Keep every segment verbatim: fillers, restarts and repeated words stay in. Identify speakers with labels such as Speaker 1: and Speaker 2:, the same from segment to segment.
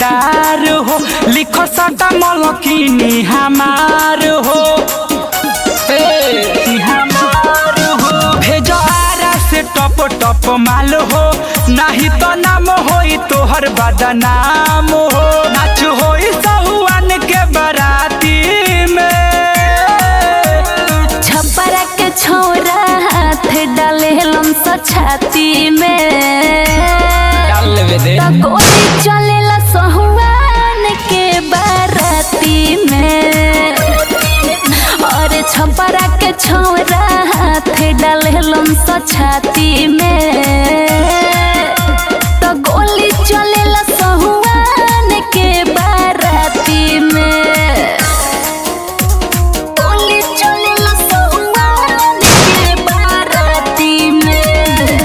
Speaker 1: रंगदार हो लिखो सटा मलकिनी हमार हो हमार हो भेजो आरा से टप टप माल हो नहीं तो नाम होई तोहर बदनाम हो नाच होई सहुआन के बराती में
Speaker 2: छपरा के छोरा हाथ डाले लमसा छाती में तो गोली चलेला सहुआन के बाराती में और छपरा के छोरा हाथ डाले लमसा छाती में तो गोली चलेला सहुआन के बाराती में गोली चलेला सहुआन के बाराती में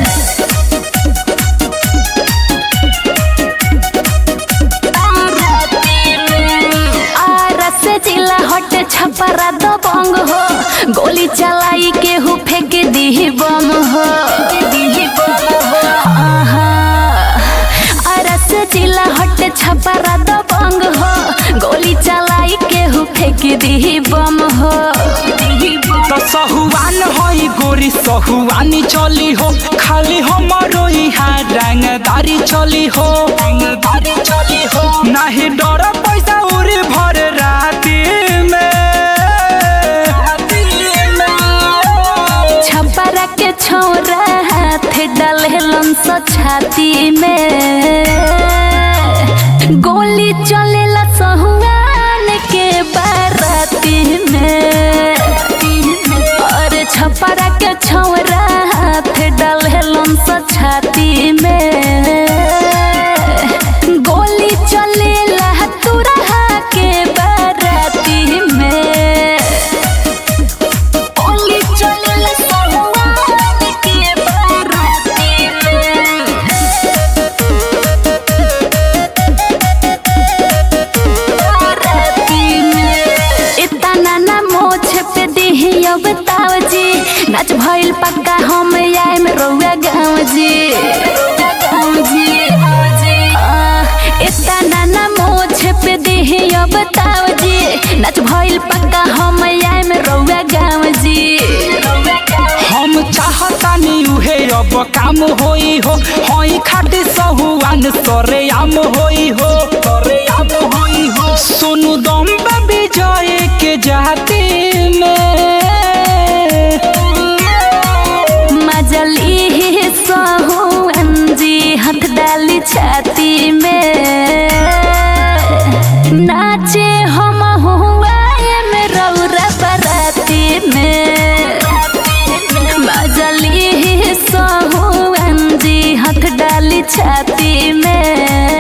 Speaker 2: बाराती में आरा से जिला हटे छपरा दो बंग हो गोली चलाई के हु फेंक दी बम हो अरस जिला हट छपरा दो बंग हो गोली चलाई के हु फेंक दी बम हो
Speaker 1: तो सहुआन होई गोरी सहुआनी चली हो खाली हमारो यहाँ रंगदारी चली हो रंगदारी चली हो नहीं डर पैसा उड़ी भर राती में
Speaker 2: छपरा के छोरा हाथ डाले लमसा छाती में गोली चलेला सहुआन के बाराती में और छपरा के छोरा हाथ डाले लमसा छाती में गोली चलेला तुरहा के बाराती में गोली चलेला सहुआन के बाराती में बाराती में इतना ना मोछ पे दिही अब ताव जी नाच भइल पक्का हम आएम रउआ गाँव जी गाँव जी आ, इतना ना मोछ पे दिही अब ताव जी नाच भइल पक्का हम आएम रउआ गाँव जी
Speaker 1: हम चाहतानी उहे अब काम होई हो होई खाटी सहुआन सरे आम होई हो सरे आम होई हो सोनू दम विजय के जाती में
Speaker 2: मजली सहुआन जी हाथ डाली छाती में नाचे हम हुआ में रौरा बराती में मजली सहुआन जी हाथ डाली छाती में